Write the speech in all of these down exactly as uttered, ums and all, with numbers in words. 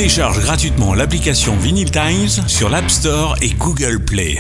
Télécharge gratuitement l'application Vinyl Times sur l'App Store et Google Play.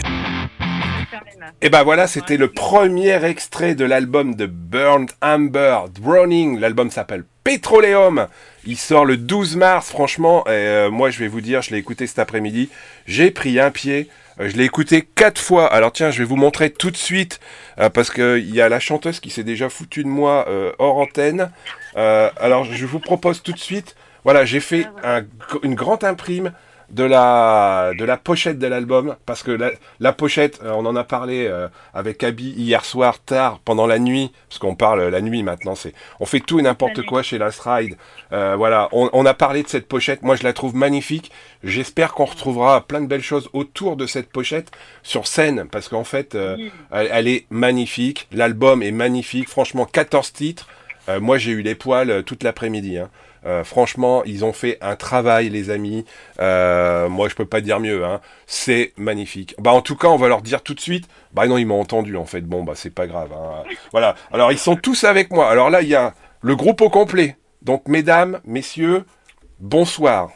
Et ben voilà, c'était le premier extrait de l'album de Burnt Amber, Drowning. L'album s'appelle Petroleum. Il sort le douze mars, franchement. Et euh, moi, je vais vous dire, je l'ai écouté cet après-midi. J'ai pris un pied. Euh, je l'ai écouté quatre fois. Alors tiens, je vais vous montrer tout de suite, euh, parce qu'il y a la chanteuse qui s'est déjà foutue de moi euh, hors antenne. Euh, alors, je vous propose tout de suite. Voilà, j'ai fait un, une grande imprime de la de la pochette de l'album, parce que la, la pochette, euh, on en a parlé euh, avec Abby hier soir tard pendant la nuit, parce qu'on parle euh, la nuit maintenant, c'est on fait tout et n'importe quoi chez Last Ride. Euh, voilà, on, on a parlé de cette pochette, moi je la trouve magnifique. J'espère qu'on retrouvera plein de belles choses autour de cette pochette sur scène, parce qu'en fait euh, elle, elle est magnifique, l'album est magnifique, franchement quatorze titres. Euh, moi j'ai eu les poils euh, toute l'après-midi, hein. Euh, franchement, ils ont fait un travail, les amis. Euh, moi, je peux pas dire mieux, hein. C'est magnifique. Bah, en tout cas, on va leur dire tout de suite. Bah non, ils m'ont entendu, en fait. Bon, bah c'est pas grave, hein. Voilà. Alors, ils sont tous avec moi. Alors là, il y a le groupe au complet. Donc, mesdames, messieurs, bonsoir.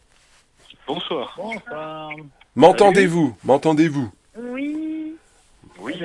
Bonsoir. Bonsoir. M'entendez-vous? M'entendez-vous? Oui. Oui.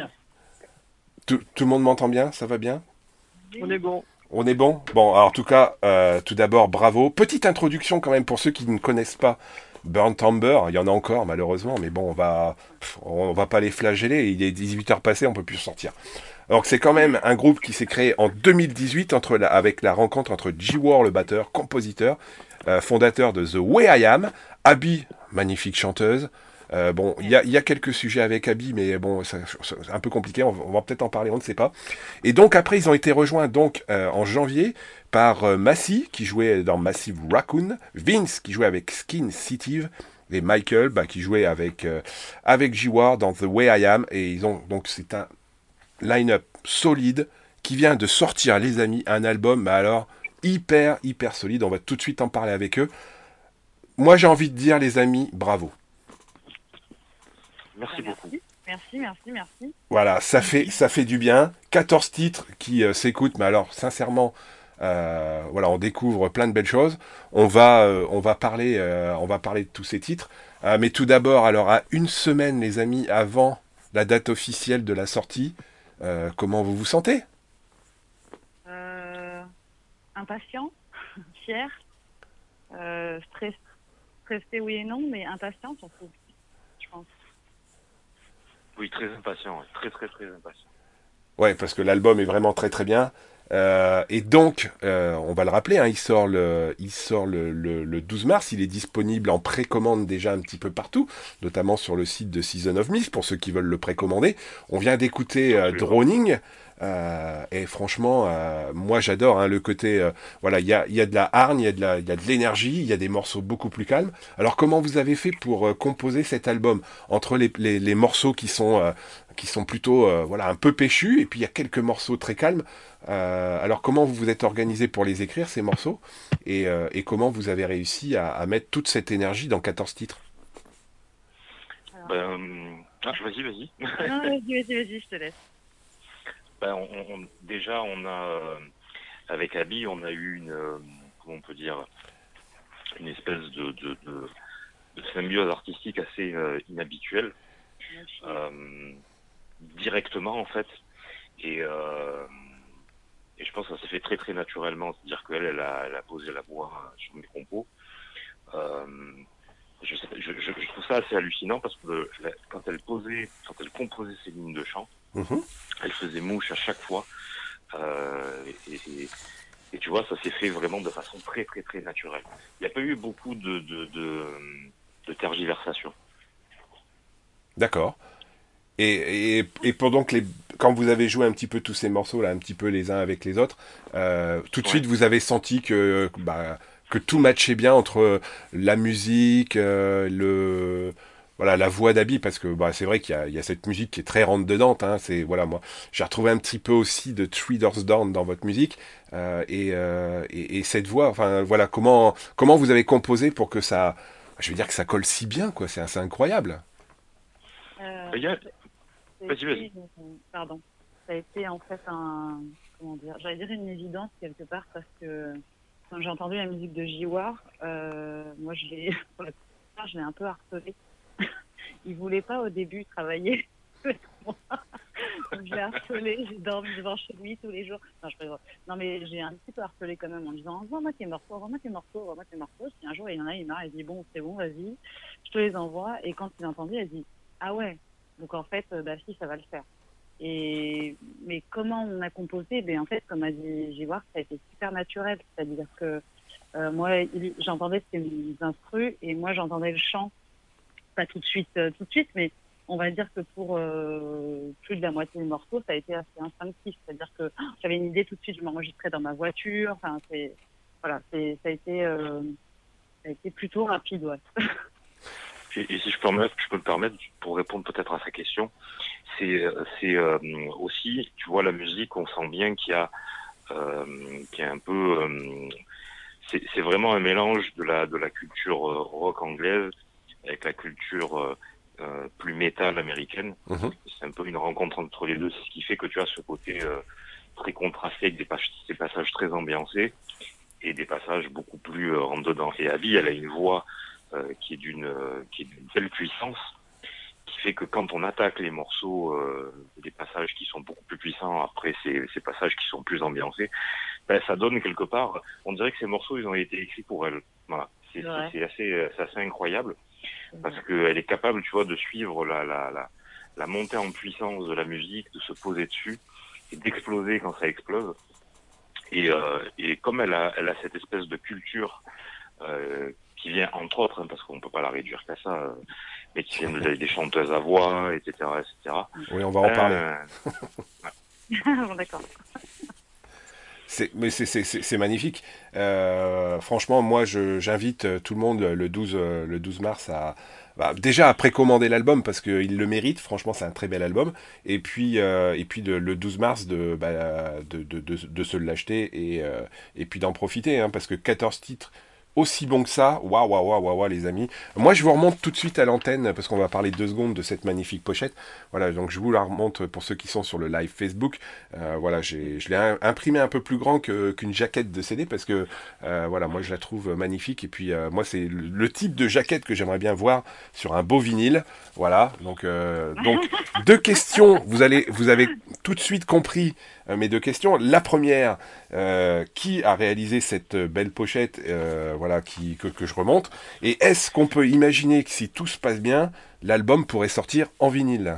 Tout, tout le monde m'entend bien? Ça va bien? On est bon. On est bon? Bon, alors en tout cas, euh, tout d'abord, bravo. Petite introduction quand même pour ceux qui ne connaissent pas Burnt Amber. Il y en a encore malheureusement, mais bon, on va, pff, on va pas les flageller. Il est dix-huit heures passées, on peut plus sortir. Donc c'est quand même un groupe qui s'est créé en deux mille dix-huit entre la, avec la rencontre entre G-War, le batteur, compositeur, euh, fondateur de The Way I Am, Abby, magnifique chanteuse. Euh, bon, il y a, y a quelques sujets avec Abby, mais bon, c'est un peu compliqué, on va, on va peut-être en parler, on ne sait pas. Et donc après, ils ont été rejoints donc euh, en janvier par euh, Massey, qui jouait dans Massive Raccoon, Vince, qui jouait avec Skin City, et Michael, bah, qui jouait avec, euh, avec G-War dans The Way I Am, et ils ont, donc c'est un line-up solide, qui vient de sortir, les amis, un album, bah alors, hyper, hyper solide, on va tout de suite en parler avec eux. Moi, j'ai envie de dire, les amis, bravo. Merci Bah, beaucoup. Merci, merci, merci. Voilà, ça fait, ça fait du bien. quatorze titres qui euh, s'écoutent, mais alors sincèrement, euh, voilà, on découvre plein de belles choses. On va, euh, on va parler, euh, on va parler de tous ces titres. Euh, mais tout d'abord, alors à une semaine, les amis, avant la date officielle de la sortie, euh, comment vous vous sentez? Euh, impatient, fier, euh, stress, stressé oui et non, mais impatient surtout, je pense. Oui, très impatient, ouais. Très très très impatient. Ouais, parce que l'album est vraiment très très bien. Euh, et donc, euh, on va le rappeler, hein, il sort, le, il sort le, le, le douze mars, il est disponible en précommande déjà un petit peu partout, notamment sur le site de Season of Mist, pour ceux qui veulent le précommander. On vient d'écouter euh, Drowning, euh, et franchement, euh, moi j'adore hein, le côté, euh, voilà, il y a, y a de la hargne, il y a de la- il y a de l'énergie, il y a des morceaux beaucoup plus calmes. Alors comment vous avez fait pour euh, composer cet album, entre les, les, les morceaux qui sont... euh, qui sont plutôt euh, voilà un peu péchus et puis il y a quelques morceaux très calmes. Euh, alors comment vous vous êtes organisé pour les écrire ces morceaux et, euh, et comment vous avez réussi à, à mettre toute cette énergie dans quatorze titres? Alors, Ben, euh, ah, vas-y, vas-y. non, vas-y, vas-y, vas-y, je te laisse. Ben, on, on- déjà, on a, euh, avec Abby, on a eu une, euh, comment on peut dire, une espèce de, de, de, de symbiose artistique assez euh, inhabituelle, euh, directement en fait. Et, euh, et je pense que ça s'est fait très très naturellement, c'est-à-dire qu'elle, elle a, elle a posé la voix sur mes compos. Euh, je, sais- je, je, je trouve ça assez hallucinant parce que le- la- quand elle posait, quand elle composait ses lignes de chant, Mhm. elle faisait mouche à chaque fois. Euh, et, et, et tu vois, ça s'est fait vraiment de façon très très très naturelle. Il n'y a pas eu beaucoup de, de, de, de tergiversation. D'accord. Et, et, et pendant que les quand vous avez joué un petit peu tous ces morceaux là, un petit peu les uns avec les autres, euh, tout de Ouais. suite vous avez senti que bah, que tout matchait bien entre la musique, euh, le voilà la voix d'Abby parce que bah c'est vrai qu'il y a, il y a cette musique qui est très rentre dedans, hein, c'est voilà moi j'ai retrouvé un petit peu aussi de Three Doors Down dans votre musique euh, et, euh, et et cette voix, enfin voilà comment comment vous avez composé pour que ça, je veux dire que ça colle si bien quoi, c'est assez incroyable. Euh, Il y a- ça a Vas-y, vas-y. été, euh, pardon, ça a été en fait un, comment dire, j'allais dire une évidence quelque part parce que quand j'ai entendu la musique de Jiwar, euh, moi je l'ai, pour la plupart, je l'ai un peu harcelé. Il voulait pas au début travailler avec moi. Donc je l'ai harcelé, j'ai dormi devant chez lui tous les jours. Non, je plaisante. Non mais j'ai un petit peu harcelé quand même en disant envoie-moi tes morceaux, envoie-moi tes morceaux, envoie-moi tes morceaux. Si un jour il y en a, il marre, il dit bon c'est bon, vas-y, je te les envoie. Et quand il a entendu, il a dit ah ouais, donc en fait, euh, bah si, ça va le faire. Et mais comment on a composé? Ben en fait, comme a dit Jiwar, ça a été super naturel, c'est-à-dire que euh, moi, il- j'entendais ces instrus et moi j'entendais le chant, pas tout de suite, euh, tout de suite, mais on va dire que pour euh, plus de la moitié du morceau, ça a été assez instinctif, c'est-à-dire que ah, j'avais une idée tout de suite, je m'enregistrais dans ma voiture, enfin c'est voilà, c'est ça a été euh, ça a été plutôt rapide, ouais. Et, et si je peux, me, je peux me permettre, pour répondre peut-être à sa question, c'est c'est euh, aussi, tu vois, la musique, on sent bien qu'il y a, euh, qu'il y a un peu, euh, c'est c'est vraiment un mélange de la de la culture euh, rock anglaise avec la culture euh, euh, plus métal américaine. Mhm. C'est un peu une rencontre entre les deux, c'est ce qui fait que tu as ce côté euh, très contrasté avec des, pas- des passages très ambiancés et des passages beaucoup plus euh, en dedans. Et Abby, elle a une voix euh, qui est d'une euh, qui est d'une telle puissance qui fait que quand on attaque les morceaux, euh, des passages qui sont beaucoup plus puissants après ces, ces passages qui sont plus ambiancés, ben, ça donne quelque part, on dirait que ces morceaux ils ont été écrits pour elle. Voilà, c'est c'est- Ouais. c'est assez c'est assez incroyable parce qu'elle est capable, tu vois, de suivre la la la la montée en puissance de la musique, de se poser dessus et d'exploser quand ça explose. Et, euh, et comme elle a, elle a cette espèce de culture euh, qui vient entre autres, hein, parce qu'on peut pas la réduire qu'à ça, euh, mais qui vient des, des chanteuses à voix, et cetera, et cetera. Oui, on va en parler. Ben, Bon, d'accord. C'est, mais c'est, c'est, c'est, c'est magnifique. Euh, franchement, moi, je, j'invite euh, tout le monde le douze, euh, le douze mars à, bah, déjà à précommander l'album parce qu'il le mérite. Franchement, c'est un très bel album. Et puis, euh, et puis de- le douze mars de, bah, de, de, de, de se l'acheter et, euh, et puis d'en profiter, hein, parce que quatorze titres aussi bons que ça, waouh, waouh, waouh, waouh, waouh, les amis. Moi, je vous remonte tout de suite à l'antenne parce qu'on va parler deux secondes de cette magnifique pochette. Voilà, donc je vous la remonte pour ceux qui sont sur le live Facebook. Euh, voilà, j'ai, je l'ai im- imprimé un peu plus grand que, qu'une jaquette de C D parce que euh, voilà, moi je la trouve magnifique et puis euh, moi c'est le, le type de jaquette que j'aimerais bien voir sur un beau vinyle. Voilà, donc euh, donc deux questions. Vous allez, vous avez tout de suite compris euh, mes deux questions. La première, euh, qui a réalisé cette belle pochette, euh, voilà, qui que, que je remonte. Et est-ce qu'on peut imaginer que si tout se passe bien, l'album pourrait sortir en vinyle?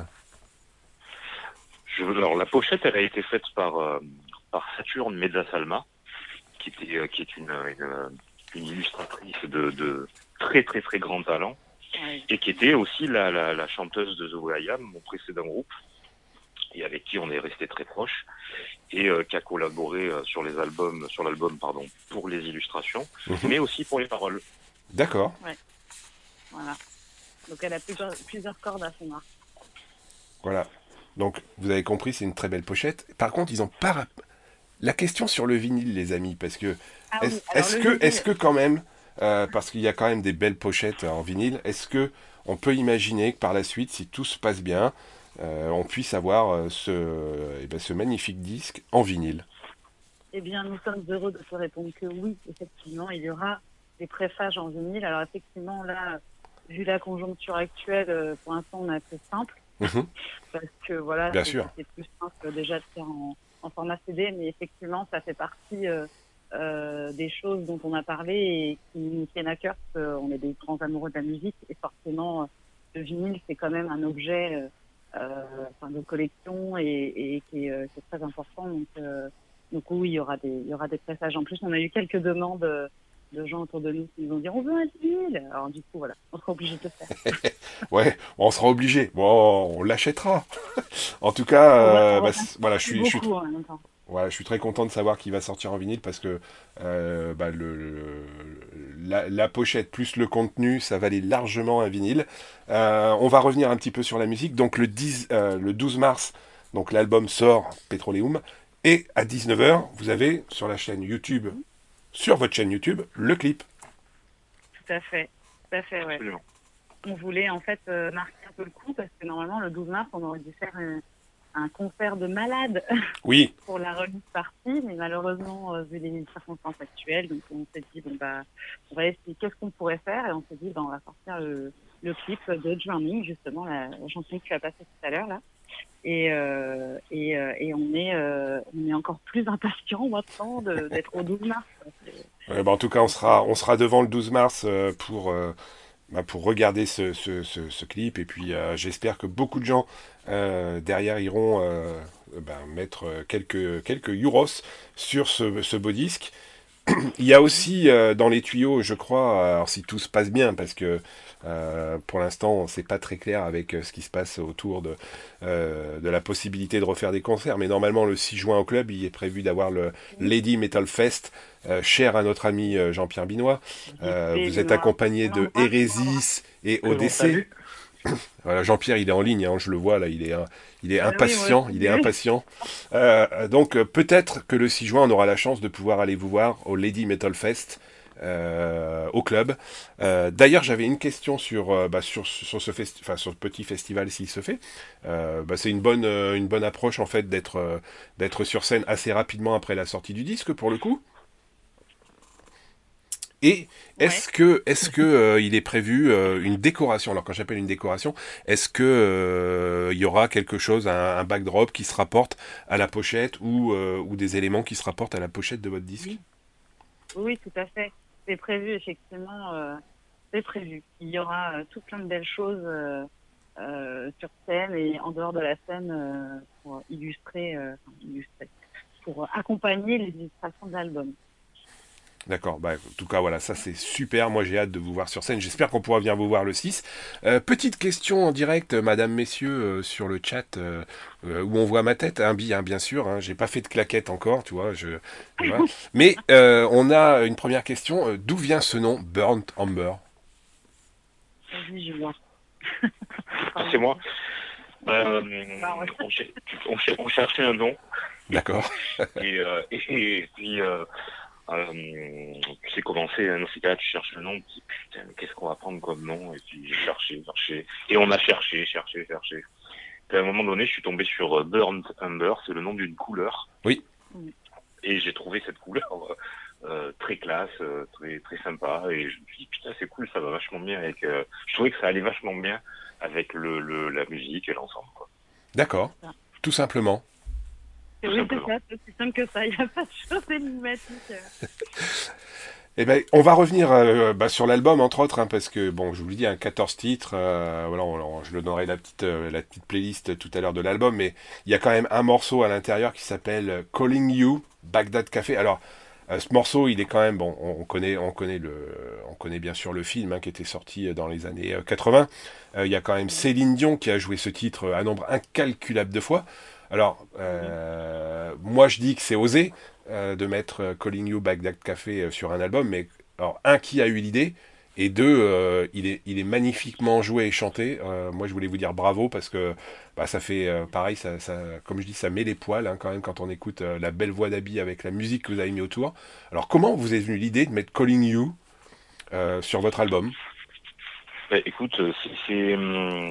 je, alors la pochette, elle a été faite par euh, par Saturne Mezzasalma, qui était euh, qui est une, une, une illustratrice de, de très très très grand talent Ouais. et qui était aussi la, la, la chanteuse de The Will I Am, mon précédent groupe, et avec qui on est resté très proche et euh, qui a collaboré euh, sur les albums, sur l'album pardon, pour les illustrations, Mhm. mais aussi pour les paroles. D'accord. Voilà. Donc elle a plusieurs, plusieurs cordes à son arc. Voilà. Donc, vous avez compris, c'est une très belle pochette. Par contre, ils ont pas... rap- La question sur le vinyle, les amis, parce que... Ah oui, Est-ce, alors est-ce le que, est-ce vinyle, que quand même, euh, parce qu'il y a quand même des belles pochettes en vinyle, est-ce que on peut imaginer que par la suite, si tout se passe bien, euh, on puisse avoir euh, ce, eh ben, ce magnifique disque en vinyle? eh bien, nous sommes heureux de te répondre que oui, effectivement, il y aura des préfages en vinyle. Alors effectivement, là, vu la conjoncture actuelle, euh, pour l'instant, on a fait simple, Mhm. parce que voilà, Bien c'est- sûr. c'était plus simple déjà de faire en, en format C D, mais effectivement, ça fait partie euh, euh, des choses dont on a parlé et qui nous tiennent à cœur, parce qu'on est des grands amoureux de la musique, et forcément, euh, le vinyle, c'est quand même un objet euh, euh, enfin, de collection et, et qui, est, euh, qui est très important. Donc, euh, donc oui, il y aura des, il y aura des pressages. En plus, on a eu quelques demandes euh, de gens autour de nous qui nous ont dit on veut un vinyle. Alors du coup, voilà, on sera obligé de le faire. Ouais, on sera obligé. Bon, on l'achètera. En tout cas, On va, on euh, va bah, pas c- voilà, je plus suis, je suis, beaucoup en même temps. voilà, je suis très content de savoir qu'il va sortir en vinyle parce que euh, bah, le, le- la, la pochette plus le contenu, ça valait largement un vinyle. Euh, on va revenir un petit peu sur la musique. Donc le dix, euh, le douze mars, donc l'album sort Petroleum. Et à dix-neuf heures, vous avez sur la chaîne YouTube, sur votre chaîne YouTube, le clip. Tout à fait, tout à fait, ouais. Absolument. On voulait en fait euh, marquer un peu le coup parce que normalement le douze mars, on aurait dû faire un, un concert de malade Oui. pour la release partie, mais malheureusement, euh, vu les circonstances actuelles, donc on s'est dit, bon, bah, on va essayer qu'est-ce qu'on pourrait faire, et on s'est dit, bah, on va sortir le, le clip de Drowning, justement, la, la chanson que tu as passée tout à l'heure, là. Et, euh, et, euh, et on est, euh, on est encore plus impatient maintenant de, d'être au douze mars. Ouais, bah, en tout cas, on sera, on sera devant le douze mars euh, pour, euh, bah, pour regarder ce, ce, ce, ce clip. Et puis, euh, j'espère que beaucoup de gens euh, derrière iront euh, bah, mettre quelques, quelques euros sur ce, ce beau disque. Il y a aussi euh, dans les tuyaux, je crois, alors si tout se passe bien, parce que euh, pour l'instant, c'est pas très clair avec euh, ce qui se passe autour de, euh, de la possibilité de refaire des concerts. Mais normalement, le six juin au club, il est prévu d'avoir le Lady Metal Fest, euh, cher à notre ami euh, Jean-Pierre Binois. Euh, vous êtes accompagné de Hérésis et Que l'on O D C. salue. Voilà, Jean-Pierre, il est en ligne, hein, je le vois là, il est, il est Ah oui, impatient, moi il est aussi. impatient. Euh, donc euh, peut-être que le six juin, on aura la chance de pouvoir aller vous voir au Lady Metal Fest euh, au club. Euh, D'ailleurs, j'avais une question sur, euh, bah, sur, sur ce festi- enfin, sur ce petit festival s'il se fait. Euh, bah, c'est une bonne, euh, une bonne approche en fait d'être euh, d'être sur scène assez rapidement après la sortie du disque pour le coup. Et Ouais. est-ce que, est-ce que euh, il est prévu euh, une décoration? Alors quand j'appelle une décoration, est-ce que euh, il y aura quelque chose, un, un backdrop qui se rapporte à la pochette ou, euh, ou des éléments qui se rapportent à la pochette de votre disque? Oui. Oui, tout à fait. C'est prévu, effectivement. Euh, c'est prévu. Il y aura euh, tout plein de belles choses euh, euh, sur scène et en dehors de la scène euh, pour illustrer, euh, enfin, illustrer, pour accompagner les illustrations de l'album. D'accord, bah, en tout cas voilà, ça c'est super, moi j'ai hâte de vous voir sur scène, j'espère qu'on pourra venir vous voir le six. Euh, petite question en direct, madame, messieurs, euh, sur le chat, euh, euh, où on voit ma tête, un bi, hein, bien sûr, hein, j'ai pas fait de claquette encore, tu vois, je, voilà. Mais euh, on a une première question, euh, d'où vient ce nom, Burnt Amber? Vas-y, je vois. Ah, c'est moi. Euh, Bah, ouais. on, cher- on cher- on cherchait un nom. D'accord. Et, euh, et, et puis, euh, euh, puis c'est commencé, hein, dans ces cas-là, tu cherches le nom, tu te dis, putain, mais qu'est-ce qu'on va prendre comme nom? Et puis j'ai cherché, cherché. Et on a cherché, cherché, cherché. Puis à un moment donné, je suis tombé sur euh, Burnt Umber, c'est le nom d'une couleur. Oui. Et j'ai trouvé cette couleur euh, euh, très classe, euh, très très sympa. Et je me suis dit, putain, c'est cool, ça va vachement bien avec... Euh... Je trouvais que ça allait vachement bien avec le, le la musique et l'ensemble, quoi. D'accord, tout simplement. Tout Oui, c'est simplement. ça, c'est aussi simple que ça. Il n'y a pas de chose énigmatique. Eh ben, on va revenir euh, bah, sur l'album entre autres, hein, parce que bon, je vous le dis, hein, quatorze titres. Euh, voilà, on- on- je le donnerai la petite euh, la petite playlist tout à l'heure de l'album, mais il y a quand même un morceau à l'intérieur qui s'appelle euh, Calling You, Baghdad Café. Alors, euh, ce morceau, il est quand même bon. On, on connaît on connaît le on connaît bien sûr le film hein, qui était sorti dans les années euh, quatre-vingts. Euh, il y a quand même Céline Dion qui a joué ce titre un nombre incalculable de fois. Alors, euh, moi je dis que c'est osé euh, de mettre euh, Calling You Baghdad Café euh, sur un album, mais alors un qui a eu l'idée et deux euh, il est il est magnifiquement joué et chanté. Euh, moi je voulais vous dire bravo parce que bah, ça fait euh, pareil, ça, ça comme je dis ça met les poils hein, quand même quand on écoute euh, la belle voix d'Abby avec la musique que vous avez mis autour. Alors comment vous est venue l'idée de mettre Calling You euh, sur votre album? Bah, écoute, euh, c'est c'est, hum,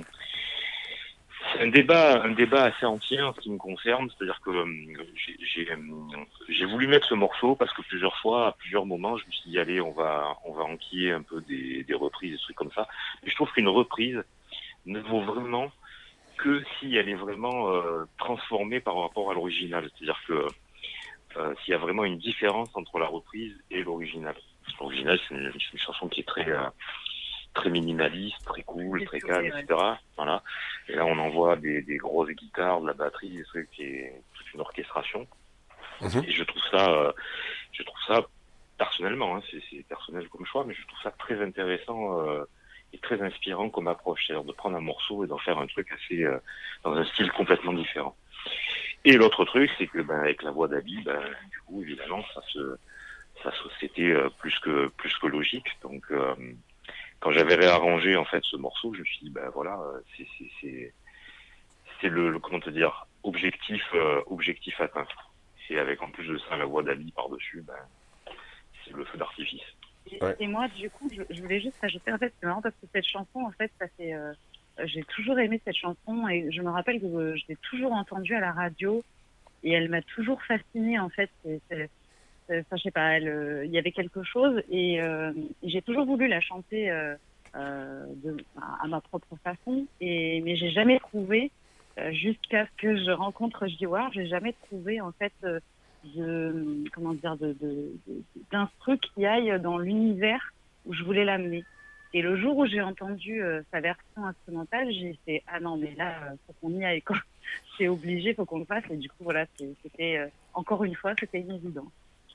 c'est un débat, un débat assez entier en ce qui me concerne. C'est-à-dire que hum, j'ai j'ai, hum, j'ai voulu mettre ce morceau parce que plusieurs fois, à plusieurs moments, je me suis dit allez, on va on va enquiller un peu des, des reprises, des trucs comme ça. Et je trouve qu'une reprise ne vaut vraiment que si elle est vraiment euh, transformée par rapport à l'original. C'est-à-dire que euh, s'il y a vraiment une différence entre la reprise et l'original. L'original, c'est une, une chanson qui est très euh, très minimaliste, très cool, très calme, Ouais. et cetera. Voilà. Et là, on envoie des, des grosses guitares, de la batterie, des trucs qui est toute une orchestration. Mhm. Et je trouve ça, euh, je trouve ça personnellement, hein, c'est, c'est personnel comme choix, mais je trouve ça très intéressant euh, et très inspirant comme approche, c'est-à-dire de prendre un morceau et d'en faire un truc assez euh, dans un style complètement différent. Et l'autre truc, c'est que ben, avec la voix d'Abby, ben, du coup, évidemment, ça se, ça se, c'était euh, plus que plus que logique. Donc euh, quand j'avais réarrangé en fait ce morceau, je me suis dit ben voilà, c'est c'est c'est c'est le, le comment te dire objectif euh, objectif atteint. Et avec en plus de ça la voix d'Ali par dessus, ben c'est le feu d'artifice. Et, Ouais. et moi, du coup, je, je voulais juste rajouter, en fait, c'est marrant parce que cette chanson, en fait, ça fait, euh, j'ai toujours aimé cette chanson et je me rappelle que je l'ai toujours entendue à la radio et elle m'a toujours fascinée en fait. C'est, c'est, c'est, ça, je sais pas, elle, euh, il y avait quelque chose et, euh, et j'ai toujours voulu la chanter euh, euh, de, à, à ma propre façon. Et mais j'ai jamais trouvé euh, jusqu'à ce que je rencontre J W A R, j'ai jamais trouvé en fait euh, de comment dire de, de, de d'instru qui aille dans l'univers où je voulais l'amener. Et le jour où j'ai entendu euh, sa version instrumentale, j'ai fait ah non mais là euh, faut qu'on y aille quoi. C'est obligé, faut qu'on le fasse. Et du coup voilà, c'était euh, encore une fois c'était une évidence.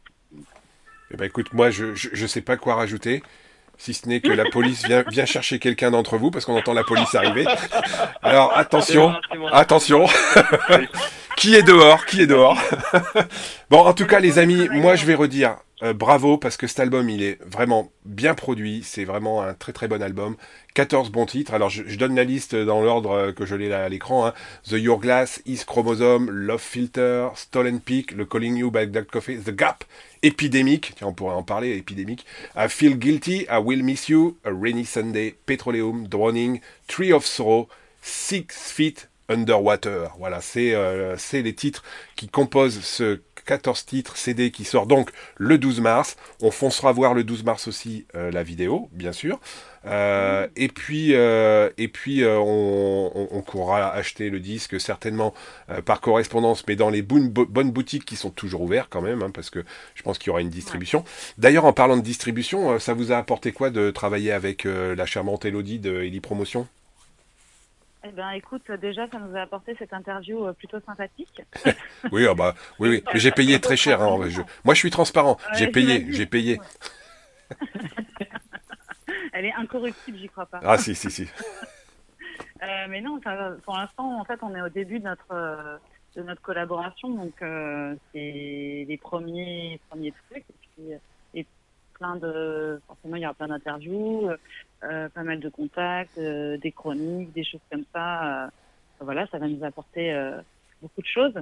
Eh ben écoute, moi je, je je sais pas quoi rajouter, si ce n'est que la police vient vient chercher quelqu'un d'entre vous parce qu'on entend la police arriver. Alors attention, attention. Qui est dehors? Qui est dehors? Bon, en tout cas, les amis, moi je vais redire euh, bravo parce que cet album il est vraiment bien produit. C'est vraiment un très très bon album. quatorze bons titres. Alors je, je donne la liste dans l'ordre que je l'ai là à l'écran. Hein. The Hourglass, East Chromosome, Love Filter, Stolen Peak, Le Calling You by Black Coffee, The Gap, Epidemic. Tiens, on pourrait en parler. Epidemic. I Feel Guilty, I Will Miss You, A Rainy Sunday, Petroleum, Drowning, Tree of Sorrow, Six Feet Underwater. Voilà, c'est euh, c'est les titres qui composent ce quatorze titres C D qui sort donc le douze mars. On foncera voir le douze mars aussi euh, la vidéo, bien sûr. Euh, et puis euh, et puis euh, on, on, on courra acheter le disque certainement euh, par correspondance, mais dans les bonnes, bonnes boutiques qui sont toujours ouvertes quand même, hein, parce que je pense qu'il y aura une distribution. Ouais. D'ailleurs, en parlant de distribution, euh, ça vous a apporté quoi de travailler avec euh, la charmante Elodie de Ellie Promotion? Eh ben, écoute, déjà, ça nous a apporté cette interview euh, plutôt sympathique. oui, oh bah, oui, oui, mais j'ai payé très cher. Hein, je... Moi, je suis transparent. Ouais, j'ai payé, j'ai payé. Ouais. Elle est incorruptible, j'y crois pas. Ah si, si, si. euh, mais non, ça, pour l'instant, en fait, on est au début de notre euh, de notre collaboration, donc euh, c'est les premiers premiers trucs. Et puis, et plein de, forcément, il y aura plein d'interviews. Euh, pas mal de contacts, euh, des chroniques, des choses comme ça. Euh, voilà, ça va nous apporter euh, beaucoup de choses.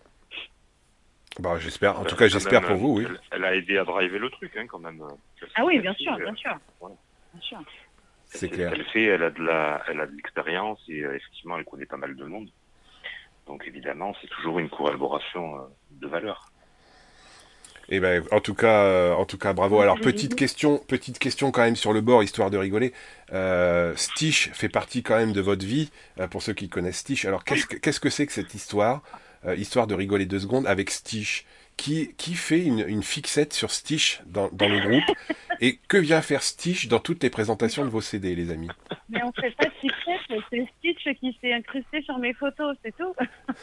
Bah, j'espère. En tout cas, j'espère même, pour vous, oui. Elle, elle a aidé à driver le truc, hein, quand même. Ah oui, bien sûr, bien sûr. Voilà. Bien sûr. C'est clair. Elle fait, elle a de la, elle a de l'expérience et euh, effectivement, elle connaît pas mal de monde. Donc évidemment, c'est toujours une collaboration euh, de valeur. Eh ben, en tout cas, euh, en tout cas, bravo. Alors, petite question, petite question quand même sur le bord, histoire de rigoler. Euh, Stitch fait partie quand même de votre vie, euh, pour ceux qui connaissent Stitch. Alors, qu'est-ce que, qu'est-ce que c'est que cette histoire, euh, histoire de rigoler deux secondes, avec Stitch? Qui, qui fait une, une fixette sur Stitch dans, dans le groupe? Et que vient faire Stitch dans toutes les présentations de vos C D, les amis? Mais on fait pas de fixette, c'est Stitch qui s'est incrusté sur mes photos, c'est tout.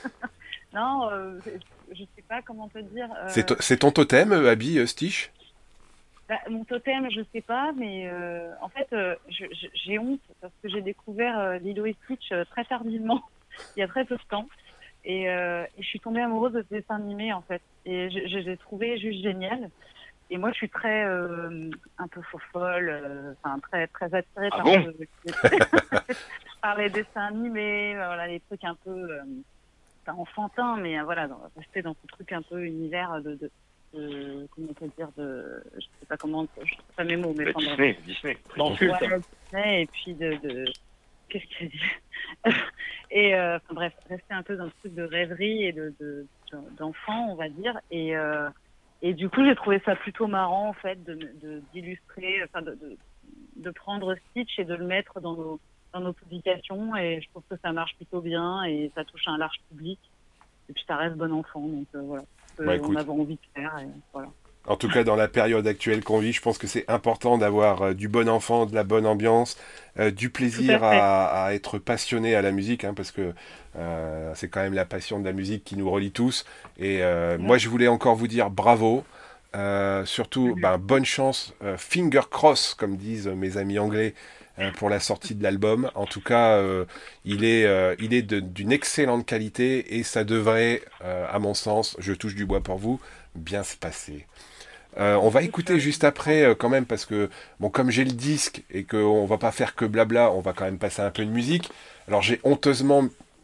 Non, euh, je sais pas comment te dire. Euh... C'est, to- c'est ton totem, Abby, euh, Stitch? Bah, mon totem, je sais pas, mais euh, en fait, euh, je, je, j'ai honte parce que j'ai découvert euh, Lilo et Stitch euh, très tardivement, il y a très peu de temps, et, euh, et je suis tombée amoureuse de ce dessin animé en fait, et je, je l'ai trouvé juste génial. Et moi, je suis très euh, un peu folle, enfin euh, très très attirée ah par, bon le, par les dessins animés, voilà les trucs un peu euh, pas enfantins, mais euh, voilà, dans, rester dans ce truc un peu univers de, de, de comment on peut dire, de, je sais pas comment, je sais pas mes mots, mais bah, enfin, Disney, Disney, dans ouais, Disney, et puis de, de qu'est-ce qu'il a dit et euh, enfin, bref, rester un peu dans ce truc de rêverie et de, de, de d'enfant, on va dire, et euh, et du coup, j'ai trouvé ça plutôt marrant, en fait, de, de d'illustrer, enfin, de, de, de prendre Stitch et de le mettre dans nos, dans nos publications. Et je trouve que ça marche plutôt bien et ça touche un large public. Et puis, ça reste bon enfant. Donc, euh, voilà. Euh, bah, on avait envie de faire. Et voilà. En tout cas, dans la période actuelle qu'on vit, je pense que c'est important d'avoir euh, du bon enfant, de la bonne ambiance, euh, du plaisir à, à, à être passionné à la musique, hein, parce que euh, c'est quand même la passion de la musique qui nous relie tous. Et euh, ouais. Moi, je voulais encore vous dire bravo. Euh, surtout, ben, bonne chance, euh, finger cross, comme disent mes amis anglais, euh, pour la sortie de l'album. En tout cas, euh, il est, euh, il est de, d'une excellente qualité et ça devrait, euh, à mon sens, je touche du bois pour vous, bien se passer. Euh, on va écouter juste après euh, quand même parce que bon, comme j'ai le disque et qu'on va pas faire que blabla, on va quand même passer un peu de musique. Alors j'ai honteusement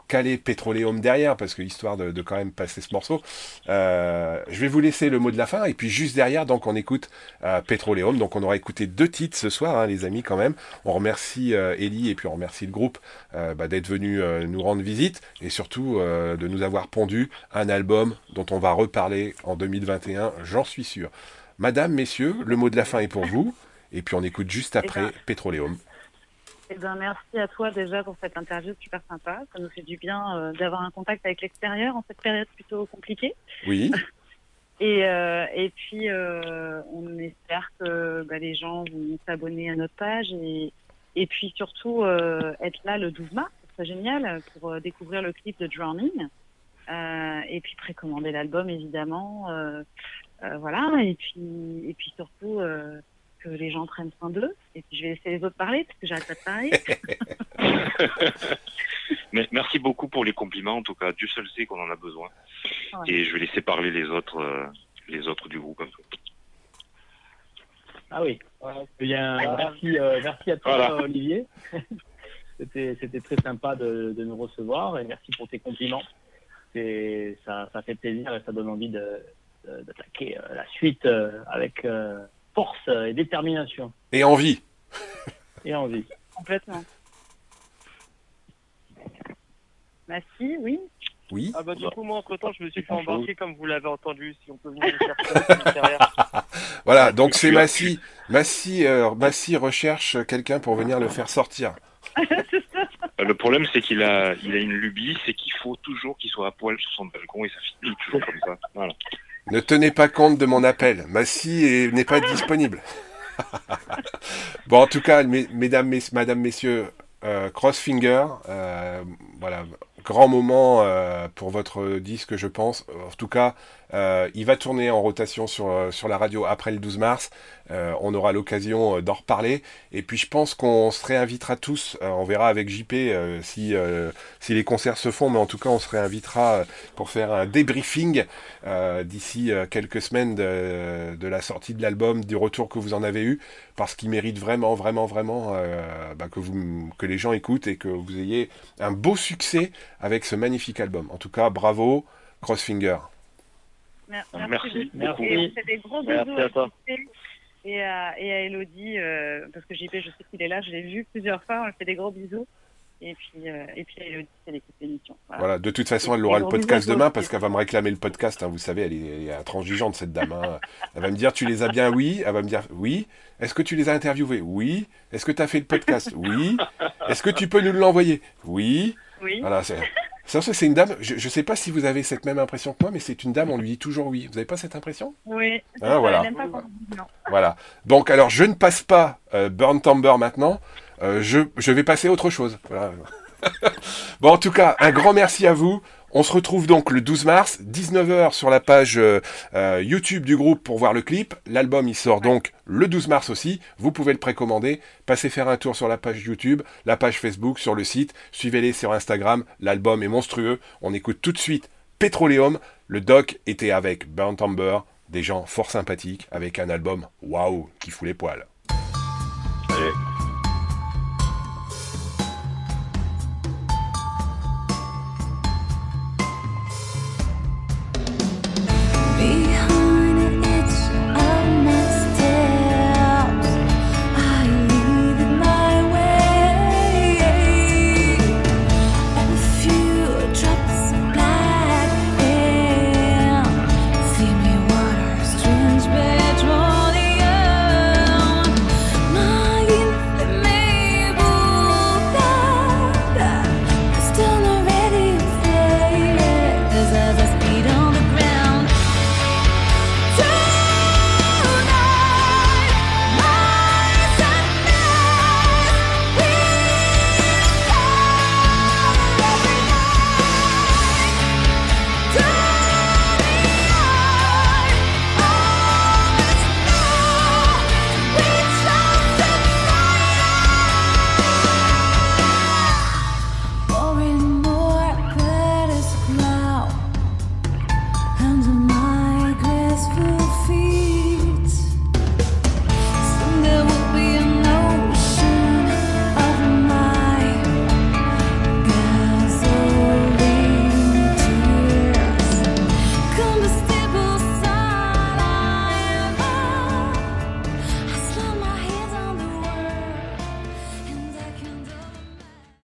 caler Petroleum derrière, parce que histoire de, de quand même passer ce morceau. Euh, je vais vous laisser le mot de la fin, et puis juste derrière, donc on écoute euh, Petroleum. Donc on aura écouté deux titres ce soir, hein, les amis, quand même. On remercie euh, Ellie, et puis on remercie le groupe euh, bah, d'être venu euh, nous rendre visite, et surtout euh, de nous avoir pondu un album dont on va reparler en deux mille vingt et un, j'en suis sûr. Madame, messieurs, le mot de la fin est pour vous, et puis on écoute juste après ben, Petroleum. Eh ben, merci à toi déjà pour cette interview super sympa. Ça nous fait du bien euh, d'avoir un contact avec l'extérieur en cette période plutôt compliquée. Oui. Et, euh, et puis, euh, on espère que bah, les gens vont s'abonner à notre page et, et puis surtout euh, être là le douze mars. Ce serait génial pour euh, découvrir le clip de Drowning. Euh, et puis précommander l'album évidemment. Euh, euh, voilà. Et puis, et puis surtout... Euh, que les gens prennent soin d'eux, et puis je vais laisser les autres parler, parce que j'arrête pas de parler. Mais merci beaucoup pour les compliments, en tout cas, Dieu seul sait qu'on en a besoin. Ouais. Et je vais laisser parler les autres, euh, les autres du groupe. Ah oui, ouais, bien, merci, euh, merci à toi, voilà. Olivier. c'était, c'était très sympa de, de nous recevoir, et merci pour tes compliments. C'est, ça, ça fait plaisir et ça donne envie de, de, d'attaquer euh, la suite euh, avec... Euh, force et détermination. Et envie. Et envie. Complètement. Merci, oui. Oui. Ah bah du coup, moi, entre-temps, je me suis fait embarquer, comme vous l'avez entendu, si on peut venir me chercher derrière. Voilà, donc c'est Massy. Massy, euh, Massy recherche quelqu'un pour venir le faire sortir. Le problème, c'est qu'il a, il a une lubie, c'est qu'il faut toujours qu'il soit à poil sur son balcon, et ça finit toujours comme ça. Voilà. Ne tenez pas compte de mon appel. Massy est, n'est pas disponible. Bon, en tout cas, mes, mesdames, mes, madame, messieurs, euh, Crossfinger, euh, voilà, grand moment euh, pour votre disque, je pense. En tout cas, euh, il va tourner en rotation sur, sur la radio après le douze mars. Euh, on aura l'occasion d'en reparler. Et puis, je pense qu'on se réinvitera tous. Euh, on verra avec J P euh, si, euh, si les concerts se font. Mais en tout cas, on se réinvitera pour faire un débriefing euh, d'ici euh, quelques semaines de, de la sortie de l'album, du retour que vous en avez eu. Parce qu'il mérite vraiment, vraiment, vraiment euh, bah, que, vous, que les gens écoutent et que vous ayez un beau succès avec ce magnifique album. En tout cas, bravo, Crossfinger. Merci. Merci. Merci. Et on fait des gros bisous à toi. Et à, et à Elodie, euh, parce que J P, je sais qu'il est là, je l'ai vu plusieurs fois, on lui fait des gros bisous. Et puis, euh, et puis à Elodie, c'est l'équipe d'émission. Voilà. Voilà, de toute façon, elle aura le podcast demain, parce qu'elle va me réclamer le podcast. Hein, vous savez, elle est, elle est intransigeante, cette dame. Hein. Elle va me dire, tu les as bien, oui. Elle va me dire, oui. Est-ce que tu les as interviewés? Oui. Est-ce que tu as fait le podcast? Oui. Est-ce que tu peux nous l'envoyer? Oui. Oui. Voilà, c'est... Ça, c'est une dame, je ne sais pas si vous avez cette même impression que moi, mais c'est une dame, on lui dit toujours oui. Vous n'avez pas cette impression? Oui. Ah, voilà. Pas quand... non. Voilà. Donc, alors, je ne passe pas euh, Burnt Amber maintenant. Euh, je, je vais passer à autre chose. Voilà. Bon, en tout cas, un grand merci à vous. On se retrouve donc le douze mars, dix-neuf heures sur la page euh, euh, YouTube du groupe pour voir le clip. L'album, il sort donc le douze mars aussi. Vous pouvez le précommander. Passez faire un tour sur la page YouTube, la page Facebook, sur le site. Suivez-les sur Instagram. L'album est monstrueux. On écoute tout de suite Petroleum. Le doc était avec Burnt Amber. Des gens fort sympathiques avec un album waouh qui fout les poils. Allez.